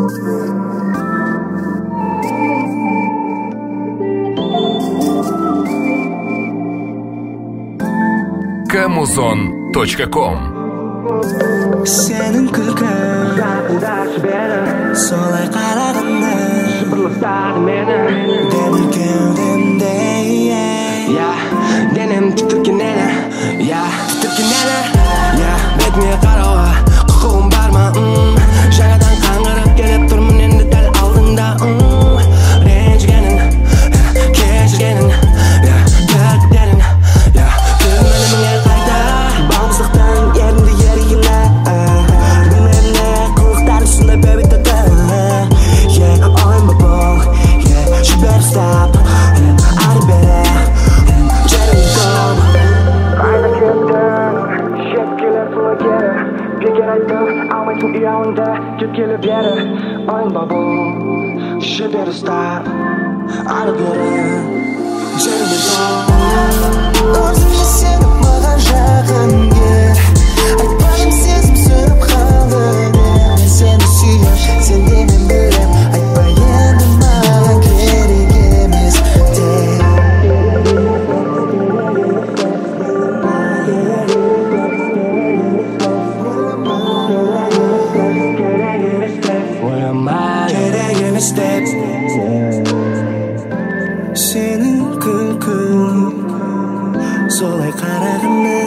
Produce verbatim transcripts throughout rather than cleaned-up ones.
камузон точка ком. Senin күлкің солай қарағанда Шыпырлықтады мені демір кеудемде Я, денем тітіркен әлі Я, тітіркен әлі Я, бетіңе қарауға құқығым бар ма? Жаңадан қаңғырып келіп тұрмын енді дәл алдыңда Ренжігенің, кешіргенің Тәттенің, күлмеліміңе қайта Балмыздықтың ерінді ерігіне Білмеміне қылықтар үстінде бәбі тәтті Ойын ба бұл, жібер ұстап Ары бері, жерің дом Қайда кеттің, шет келер сұлы кері Бекер айттың, алмайсың ұялыңды Кеткелі бері, ойын ба бұл Жібер ұстап, ары бері, жерің дом Өзіңе сеніп маған жақын кел Айтпадым сезім сөніп қалды Мен сені сүйем, сен де мен білем Айтпа енді маған керек емес Керек емес деп Сенің күлкің солай қарағанда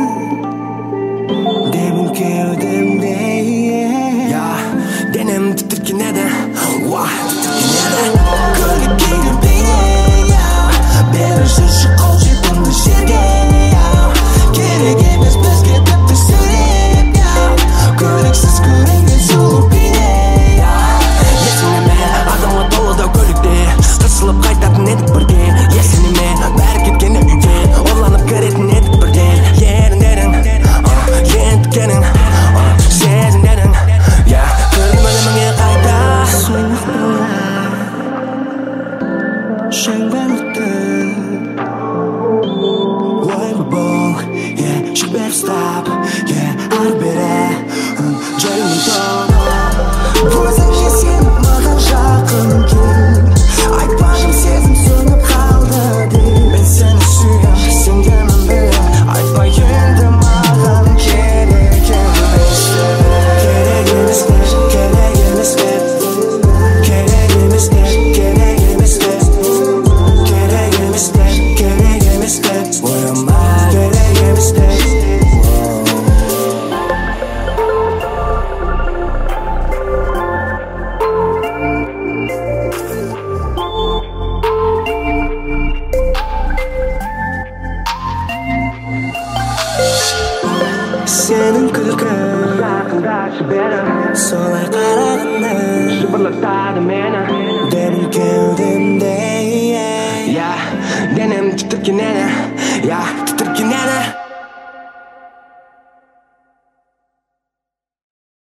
демім кеудемде Я, денем тітіркен еді Уа, тітіркен еді Көлге келген бейнең Бері жүрші қол жетімді жерге Керек емес бізге тіпті сүйреп Көрексіз көрінген сұлу бейне Есіңе ме, адамға толы да көлікте Қысылып қайтатын едік бірге Есіңе ме, бәрі кеткенде үйден Орланып кіретін едік бірден Еріндерің, ентікенің Сезімдерің, күлмеліміңе қайта Сұлық болар Шаңбарлықты Ойын ба бұл, жібер ұстап Ары бері, жерің дом Өзіңе сеніп маған жақын кел Айтпадым сезім сөніп қалды деп Мен сені сүйем, сен де мен білем Айтпа енді маған керек емес Керек емес деп, керек емес деп Керек емес деп, керек емес деп Керек емес деп, керек емес деп Ойыма керек емес деп Сенің күлкің Жақындашы бері солай қарағанда Шыпырлықтады мені демім кеудемде Я, денем тітіркен әлі Я, тітіркен әлі